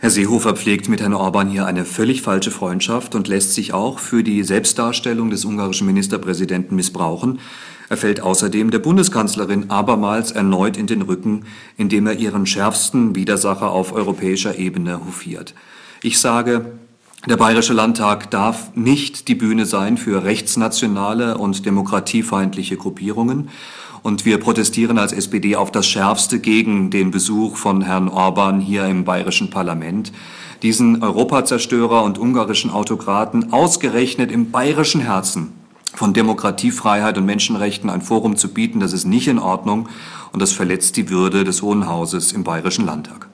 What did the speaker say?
Herr Seehofer pflegt mit Herrn Orban hier eine völlig falsche Freundschaft und lässt sich auch für die Selbstdarstellung des ungarischen Ministerpräsidenten missbrauchen. Er fällt außerdem der Bundeskanzlerin abermals erneut in den Rücken, indem er ihren schärfsten Widersacher auf europäischer Ebene hofiert. Ich sage, der Bayerische Landtag darf nicht die Bühne sein für rechtsnationale und demokratiefeindliche Gruppierungen. Und wir protestieren als SPD auf das Schärfste gegen den Besuch von Herrn Orban hier im Bayerischen Parlament. Diesen Europazerstörer und ungarischen Autokraten ausgerechnet im bayerischen Herzen von Demokratie, Freiheit und Menschenrechten ein Forum zu bieten, das ist nicht in Ordnung und das verletzt die Würde des Hohen Hauses im Bayerischen Landtag.